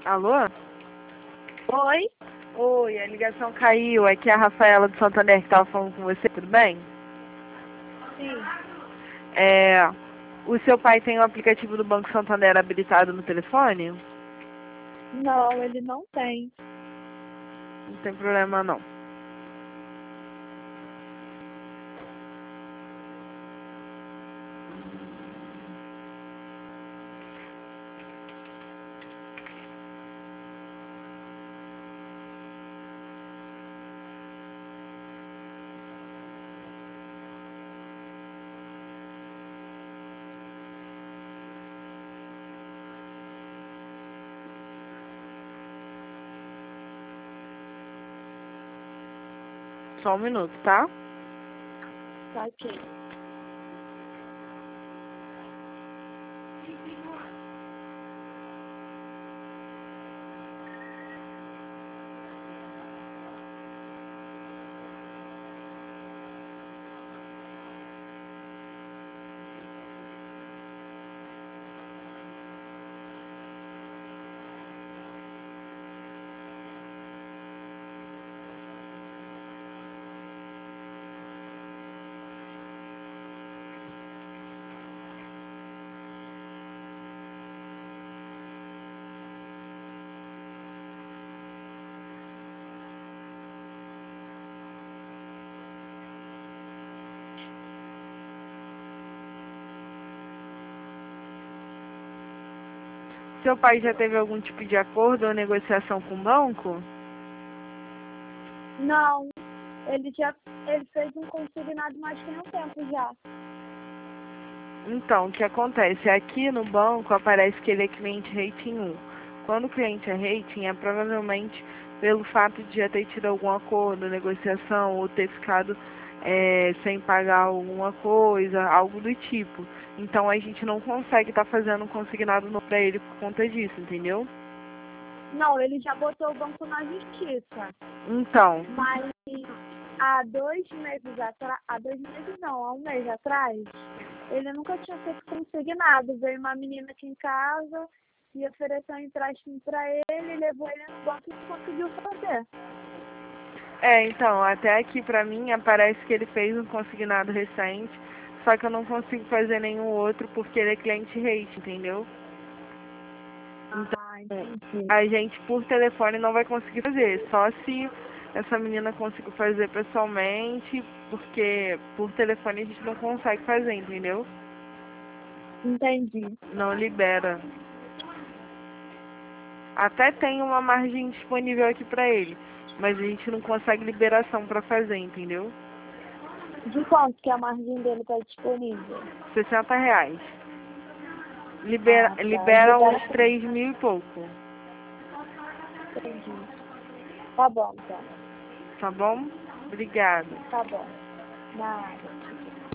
Alô? Oi? Oi, a ligação caiu. Aqui é a Rafaela do Santander que estava falando com você, tudo bem? Sim. O seu pai tem o aplicativo do Banco Santander habilitado no telefone? Não, ele não tem. Não tem problema não. Só um minuto, tá? Tá aqui. Seu pai já teve algum tipo de acordo ou negociação com o banco? Não, ele fez um consignado, mas tem um tempo já. Então, o que acontece? Aqui no banco aparece que ele é cliente rating 1. Quando o cliente é rating, é provavelmente pelo fato de já ter tido algum acordo, negociação, ou ter ficado sem pagar alguma coisa, algo do tipo. Então a gente não consegue estar fazendo um consignado novo para ele por conta disso, entendeu? Não, ele já botou o banco na justiça. Então, Mas há 2 meses atrás, há um mês atrás, ele nunca tinha feito consignado. Veio uma menina aqui em casa e ofereceu um empréstimo para ele, levou ele no banco e conseguiu fazer. então, até aqui pra mim aparece que ele fez um consignado recente, só que eu não consigo fazer nenhum outro porque ele é cliente rate, entendeu? Ah, Então, entendi. a gente por telefone não vai conseguir fazer, só se essa menina conseguir fazer pessoalmente, porque por telefone a gente não consegue fazer, entendeu? Entendi. Não libera. Até tem uma margem disponível aqui pra ele, mas a gente não consegue liberação pra fazer, entendeu? De quanto que a margem dele está disponível? R$ 60. Ah, tá. Libera Libera uns com 3.000 e pouco, entendi. Tá bom, então. tá bom? Obrigada. Tá bom. Nada.